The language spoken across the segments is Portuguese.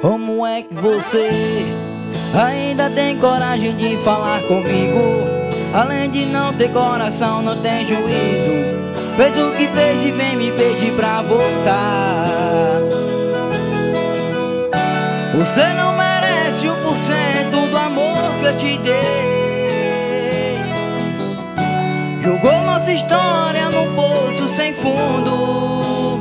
Como é que você ainda tem coragem de falar comigo? Além de não ter coração, não tem juízo. Fez o que fez e vem me pedir pra voltar. Você não merece 1% do amor que eu te dei. Jogou nossa história num poço sem fundo.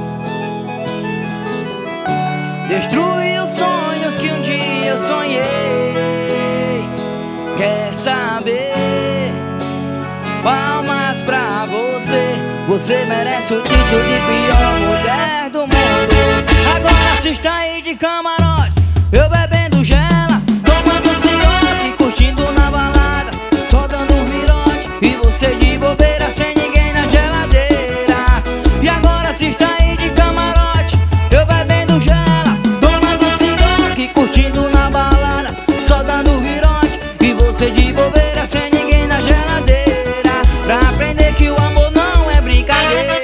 Destruiu sonhos que um dia eu sonhei. Quer saber? Palmas pra você. Você merece o título de pior mulher do mundo. Agora se está aí de camarote, eu bebendo gela, tomando ciote, curtindo na balada, só dando um virote. E você de bobeira, sem ninguém na geladeira. E agora se está aí de camarote, eu bebendo gela, tomando ciote, curtindo na balada, só dando um virote. E você de bobeira, sem ninguém na geladeira. Pra aprender que o amor não é brincadeira.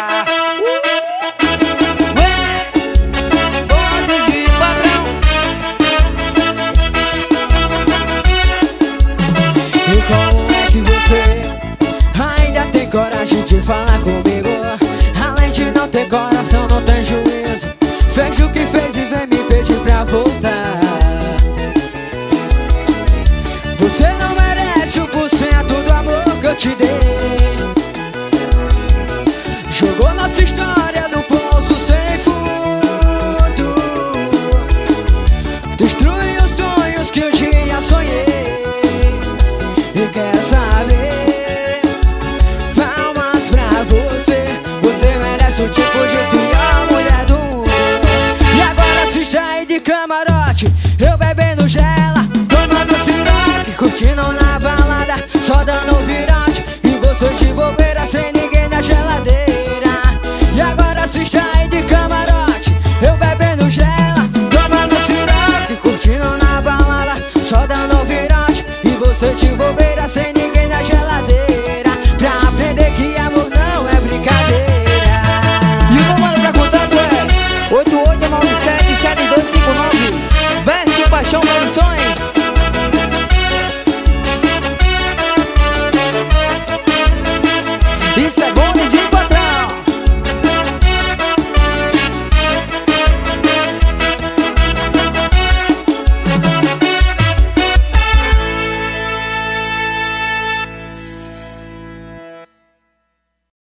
E como é que você ainda tem coragem de falar comigo? Além de não ter coração, não tem juízo. Fez o que fez e vem me pedir pra voltar. Você não merece 1% do amor que eu te dei. Jogou